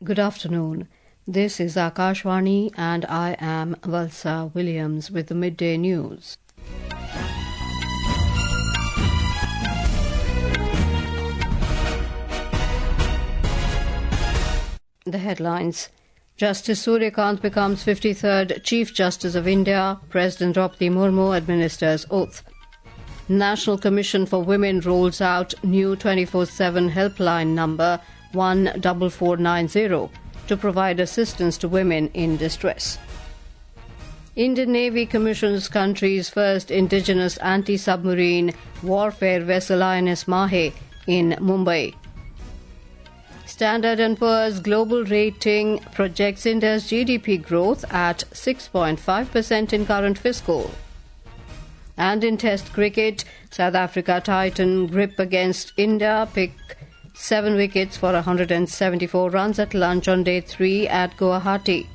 Good afternoon. This is Akashvani and I am Valsa Williams with the midday news. The headlines. Justice Surya Kant becomes 53rd Chief Justice of India. President Draupadi Murmu administers oath. National Commission for Women rolls out new 24/7 helpline number 14490 to provide assistance to women in distress. Indian Navy commissions country's first indigenous anti-submarine warfare vessel INS Mahe in Mumbai. Standard & Poor's global rating projects India's GDP growth at 6.5% in current fiscal. And in Test cricket, South Africa tighten grip against India, pick 7 wickets for 174 runs at lunch on day 3 at Guwahati.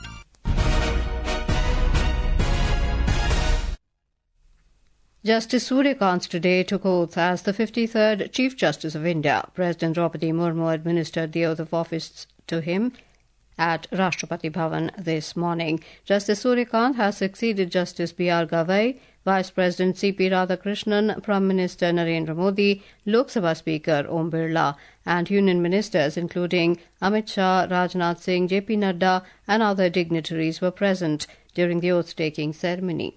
Justice Surya Kant today took oath as the 53rd Chief Justice of India. President Draupadi Murmu administered the oath of office to him at Rashtrapati Bhavan this morning. Justice Surya Kant has succeeded Justice B.R. Gavai, Vice President C.P. Radhakrishnan, Prime Minister Narendra Modi, Lok Sabha Speaker Om Birla, and Union Ministers including Amit Shah, Rajnath Singh, J.P. Nadda and other dignitaries were present during the oath-taking ceremony.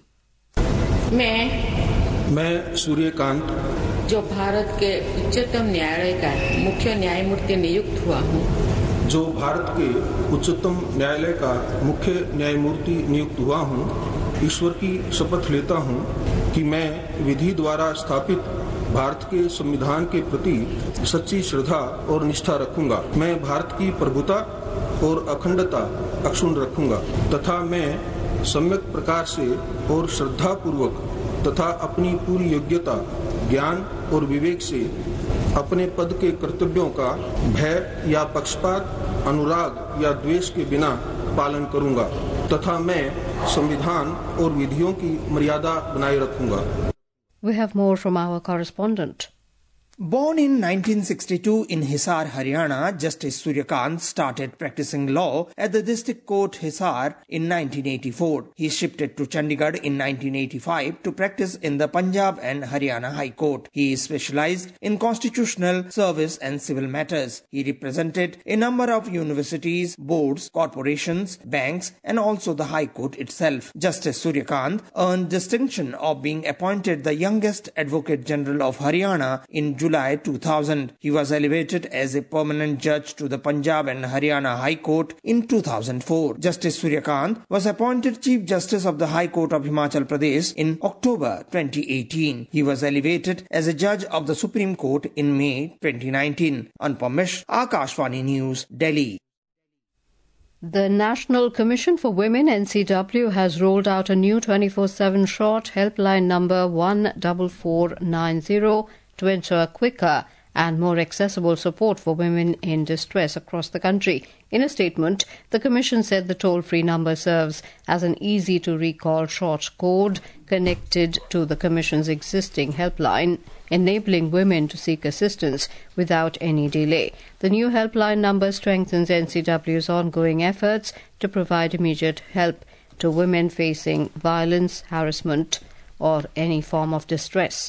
मैं सूर्यकांत जो भारत के उच्चतम न्यायालय का मुख्य न्यायमूर्ति नियुक्त हुआ हूँ जो भारत के उच्चतम न्यायालय का मुख्य न्यायमूर्ति नियुक्त हुआ हूँ ईश्वर की शपथ लेता हूँ कि मैं विधि द्वारा स्थापित भारत के संविधान के प्रति सच्ची श्रद्धा और निष्ठा रखूंगा। मैं भारत की प्रभुता और अखंडता अक्षुण्ण रखूंगा तथा मैं सम्यक प्रकार से और श्रद्धापूर्वक तथा अपनी पूरी योग्यता, ज्ञान और विवेक से अपने पद के कर्तव्यों का भय या पक्षपात, अनुराग या द्वेष के बिना पालन करूंगा तथा मैं संविधान और विधियों की मर्यादा बनाए रखूंगा। We have more from our correspondent. Born in 1962 in Hisar, Haryana, Justice Surya Kant started practicing law at the District Court Hisar in 1984. He shifted to Chandigarh in 1985 to practice in the Punjab and Haryana High Court. He is specialized in constitutional, service and civil matters. He represented a number of universities, boards, corporations, banks and also the High Court itself. Justice Surya Kant earned distinction of being appointed the youngest Advocate General of Haryana in July 2000. He was elevated as a permanent judge to the Punjab and Haryana High Court in 2004. Justice Surya Kant was appointed Chief Justice of the High Court of Himachal Pradesh in October 2018. He was elevated as a judge of the Supreme Court in May 2019. Anupam Mishra, Akashvani News, Delhi. The National Commission for Women NCW has rolled out a new 24/7 short helpline number 14490 to ensure quicker and more accessible support for women in distress across the country. In a statement, the Commission said the toll-free number serves as an easy-to-recall short code connected to the Commission's existing helpline, enabling women to seek assistance without any delay. The new helpline number strengthens NCW's ongoing efforts to provide immediate help to women facing violence, harassment, or any form of distress.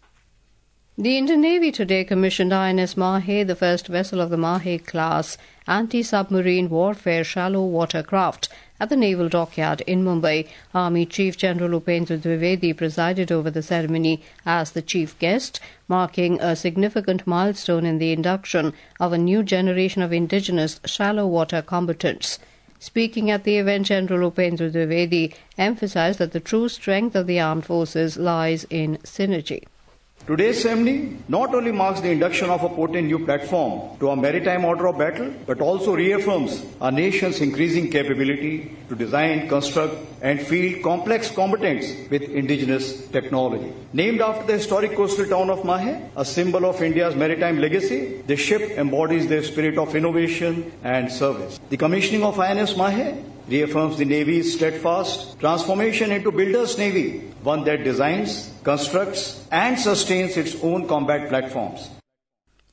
The Indian Navy today commissioned INS Mahe, the first vessel of the Mahe class anti-submarine warfare shallow water craft, at the Naval Dockyard in Mumbai. Army Chief General Upendra Dwivedi presided over the ceremony as the chief guest, marking a significant milestone in the induction of a new generation of indigenous shallow water combatants. Speaking at the event, General Upendra Dwivedi emphasized that the true strength of the armed forces lies in synergy. Today's ceremony not only marks the induction of a potent new platform to our maritime order of battle, but also reaffirms our nation's increasing capability to design, construct and field complex combatants with indigenous technology. Named after the historic coastal town of Mahe, a symbol of India's maritime legacy, the ship embodies the spirit of innovation and service. The commissioning of INS Mahe reaffirms the Navy's steadfast transformation into builder's Navy, one that designs, constructs and sustains its own combat platforms.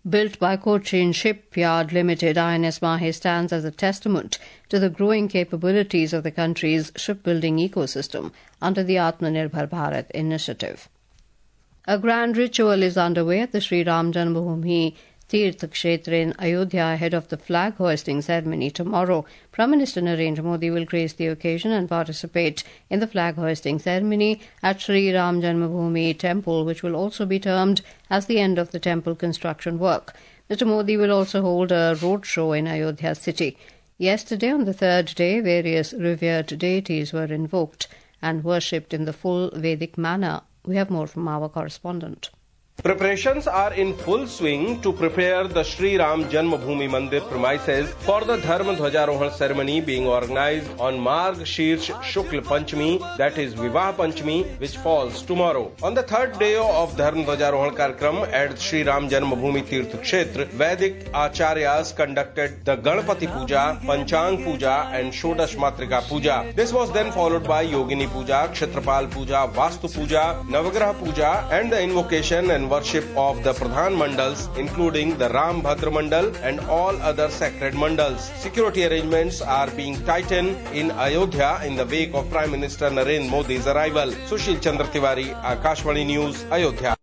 Built by Cochin Shipyard Limited, INS Mahe stands as a testament to the growing capabilities of the country's shipbuilding ecosystem under the Atmanirbhar Bharat initiative. A grand ritual is underway at the Sri Ram Janmabhoomi Tirth Kshetra in Ayodhya ahead of the flag hoisting ceremony tomorrow. Prime Minister Narendra Modi will grace the occasion and participate in the flag hoisting ceremony at Sri Ram Janmabhoomi Temple, which will also be termed as the end of the temple construction work. Mr. Modi will also hold a roadshow in Ayodhya city. Yesterday, on the third day, various revered deities were invoked and worshipped in the full Vedic manner. We have more from our correspondent. Preparations are in full swing to prepare the Sri Ram Janmabhoomi Mandir premises for the Dharma Dhwajarohan ceremony being organized on Marg Shirsh Shukla Panchami, that is Vivah Panchami, which falls tomorrow. On the third day of Dharma Dhwajarohan Karkram at Sri Ram Janmabhoomi Tirth Kshetra, Vedic Acharyas conducted the Ganpati Puja, Panchang Puja and Shodash Matrika Puja. This was then followed by Yogini Puja, Kshetrapal Puja, Vastu Puja, Navagraha Puja and the invocation and worship of the Pradhan Mandals, including the Ram Bhadra Mandal and all other sacred mandals. Security arrangements are being tightened in Ayodhya in the wake of Prime Minister Narendra Modi's arrival. Sushil Chandra Tiwari, Akashvani News, Ayodhya.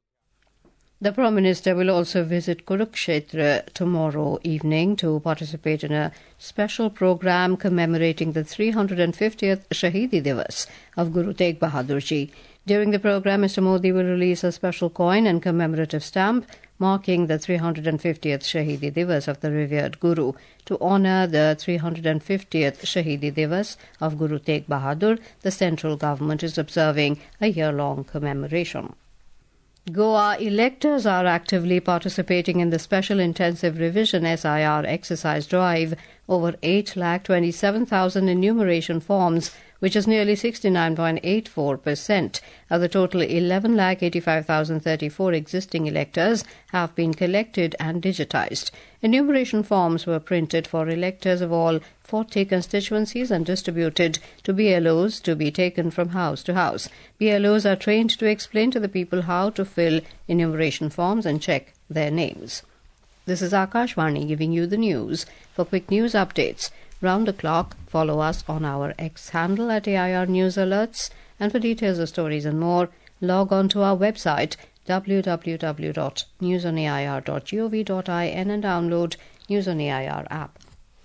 The Prime Minister will also visit Kurukshetra tomorrow evening to participate in a special program commemorating the 350th Shahidi Divas of Guru Tegh Bahadur Ji. During the program, Mr. Modi will release a special coin and commemorative stamp marking the 350th Shahidi Divas of the revered Guru. To honour the 350th Shahidi Divas of Guru Tegh Bahadur, the central government is observing a year-long commemoration. Goa electors are actively participating in the Special Intensive Revision SIR exercise drive. Over 8,27,000 enumeration forms, which is nearly 69.84% of the total 11,85,034 existing electors, have been collected and digitized. Enumeration forms were printed for electors of all 40 constituencies and distributed to BLOs to be taken from house to house. BLOs are trained to explain to the people how to fill enumeration forms and check their names. This is Akashvani giving you the news. For quick news updates round the clock, follow us on our X handle at AIR News Alerts, and for details of stories and more, log on to our website www.newsonair.gov.in and download News on AIR app.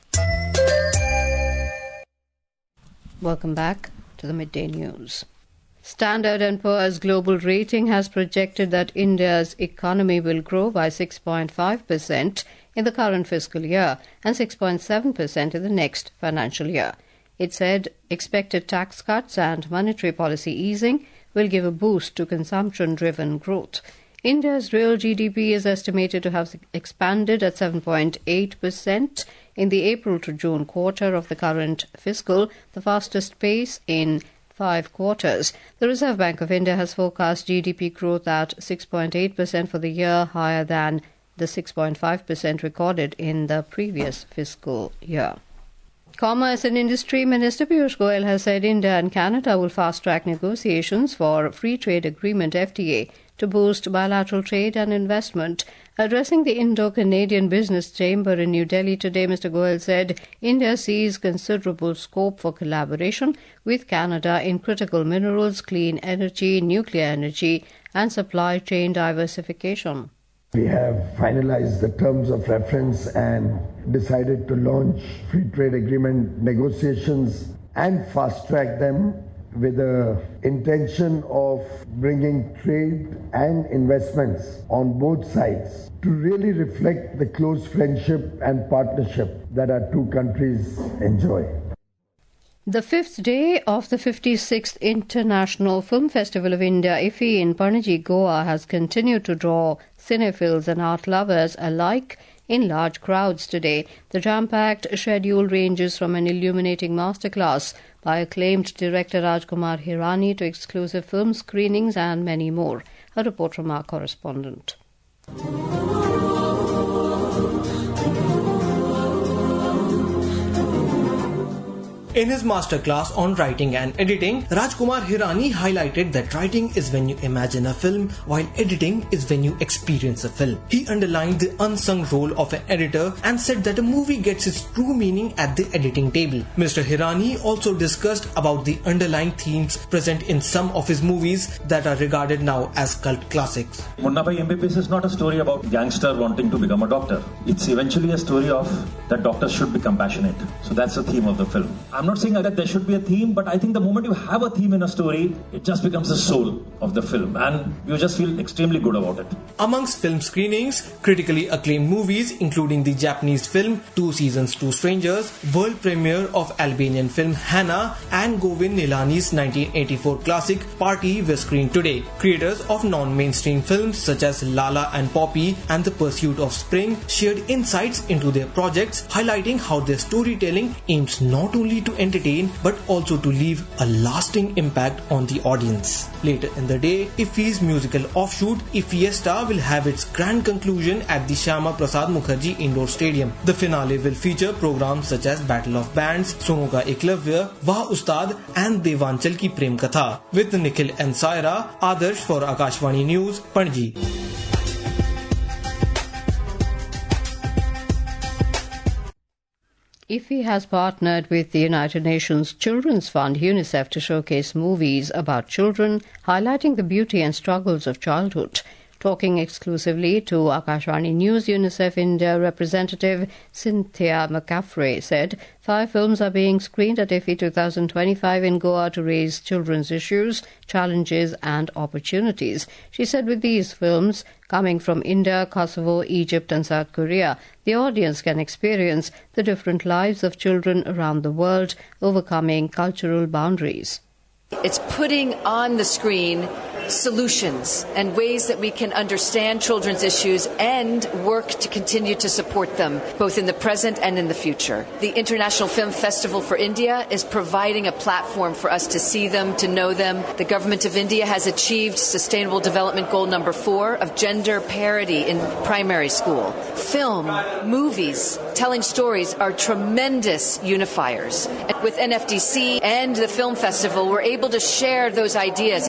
Welcome back to the Midday News. Standard & Poor's global rating has projected that India's economy will grow by 6.5% in the current fiscal year and 6.7% in the next financial year. It said expected tax cuts and monetary policy easing will give a boost to consumption-driven growth. India's real GDP is estimated to have expanded at 7.8% in the April to June quarter of the current fiscal, the fastest pace in 5 quarters. The Reserve Bank of India has forecast GDP growth at 6.8% for the year, higher than the 6.5% recorded in the previous fiscal year. Commerce and Industry Minister Piyush Goyal has said India and Canada will fast-track negotiations for Free Trade Agreement FTA to boost bilateral trade and investment. Addressing the Indo-Canadian Business Chamber in New Delhi today, Mr. Goyal said India sees considerable scope for collaboration with Canada in critical minerals, clean energy, nuclear energy and supply chain diversification. We have finalized the terms of reference and decided to launch free trade agreement negotiations and fast-track them with the intention of bringing trade and investments on both sides to really reflect the close friendship and partnership that our two countries enjoy. The 5th day of the 56th International Film Festival of India, IFFI, in Panaji, Goa, has continued to draw cinephiles and art lovers alike in large crowds today. The jam-packed schedule ranges from an illuminating masterclass by acclaimed director Rajkumar Hirani to exclusive film screenings and many more. A report from our correspondent. In his masterclass on writing and editing, Rajkumar Hirani highlighted that writing is when you imagine a film, while editing is when you experience a film. He underlined the unsung role of an editor and said that a movie gets its true meaning at the editing table. Mr. Hirani also discussed about the underlying themes present in some of his movies that are regarded now as cult classics. Munna Bhai MBBS is not a story about gangster wanting to become a doctor. It's eventually a story of that doctors should be compassionate. So that's the theme of the film. I'm not saying that there should be a theme, but I think the moment you have a theme in a story, it just becomes the soul of the film and you just feel extremely good about it. Amongst film screenings, critically acclaimed movies including the Japanese film 2 Seasons, 2 Strangers, world premiere of Albanian film Hannah and Govind Nilani's 1984 classic Party were screened today. Creators of non-mainstream films such as Lala and Poppy and The Pursuit of Spring shared insights into their projects, highlighting how their storytelling aims not only to entertain but also to leave a lasting impact on the audience. Later in the day, IFFI's musical offshoot, IFFIesta, will have its grand conclusion at the Shyama Prasad Mukherjee Indoor Stadium. The finale will feature programs such as Battle of Bands, Sono Ka Eklavya, Wah Ustad and Devanchal Ki Prem Katha. With Nikhil and Saira, Adarsh for Akashvani News, Panji. IFFI has partnered with the United Nations Children's Fund UNICEF to showcase movies about children, highlighting the beauty and struggles of childhood. Talking exclusively to Akashvani News, UNICEF India representative Cynthia McCaffrey said 5 films are being screened at IFFI 2025 in Goa to raise children's issues, challenges and opportunities. She said with these films coming from India, Kosovo, Egypt and South Korea, the audience can experience the different lives of children around the world, overcoming cultural boundaries. It's putting on the screen solutions and ways that we can understand children's issues and work to continue to support them, both in the present and in the future. The International Film Festival for India is providing a platform for us to see them, to know them. The Government of India has achieved Sustainable Development Goal number 4 of gender parity in primary school. Film, movies, telling stories are tremendous unifiers. With NFDC and the Film Festival, we're able to share those ideas.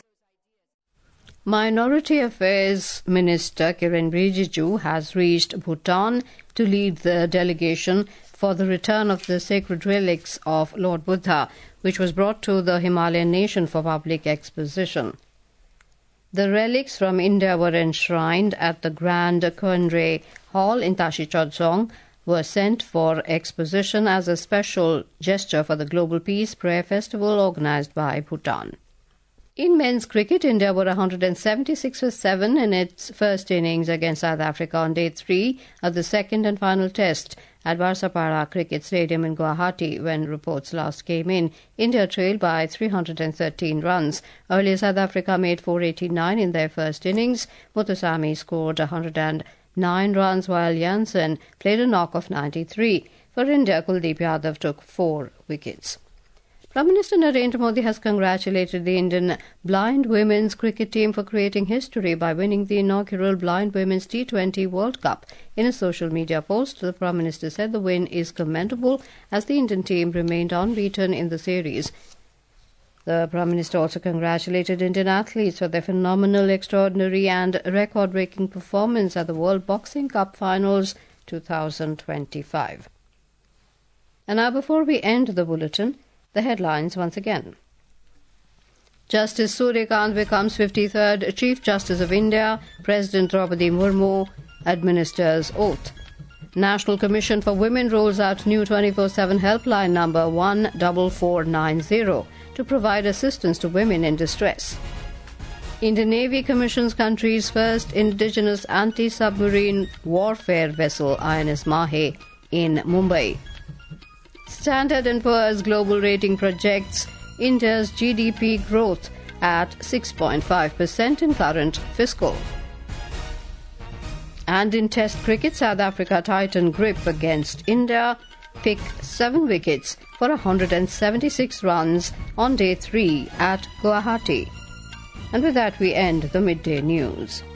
Minority Affairs Minister Kiren Rijiju has reached Bhutan to lead the delegation for the return of the sacred relics of Lord Buddha, which was brought to the Himalayan nation for public exposition. The relics from India were enshrined at the Grand Kundre Hall in Tashi Chodzong, were sent for exposition as a special gesture for the Global Peace Prayer Festival organised by Bhutan. In men's cricket, India were 176 for 7 in its first innings against South Africa on day 3 of the second and final test at Barsapara Cricket Stadium in Guwahati. When reports last came in, India trailed by 313 runs. Earlier, South Africa made 489 in their first innings. Muthusamy scored 109 runs, while Jansen played a knock of 93. For India, Kuldeep Yadav took 4 wickets. Prime Minister Narendra Modi has congratulated the Indian blind women's cricket team for creating history by winning the inaugural Blind Women's T20 World Cup. In a social media post, the Prime Minister said the win is commendable as the Indian team remained unbeaten in the series. The Prime Minister also congratulated Indian athletes for their phenomenal, extraordinary and record-breaking performance at the World Boxing Cup Finals 2025. And now, before we end the bulletin, the headlines once again. Justice Suryakant becomes 53rd Chief Justice of India. President Draupadi Murmu administers oath. National Commission for Women rolls out new 24/7 helpline number 14490 to provide assistance to women in distress. Indian Navy commissions country's first indigenous anti-submarine warfare vessel INS Mahe in Mumbai. Standard & Poor's global rating projects India's GDP growth at 6.5% in current fiscal. And in Test cricket, South Africa tightened grip against India, picked 7 wickets for 176 runs on day 3 at Guwahati. And with that, we end the midday news.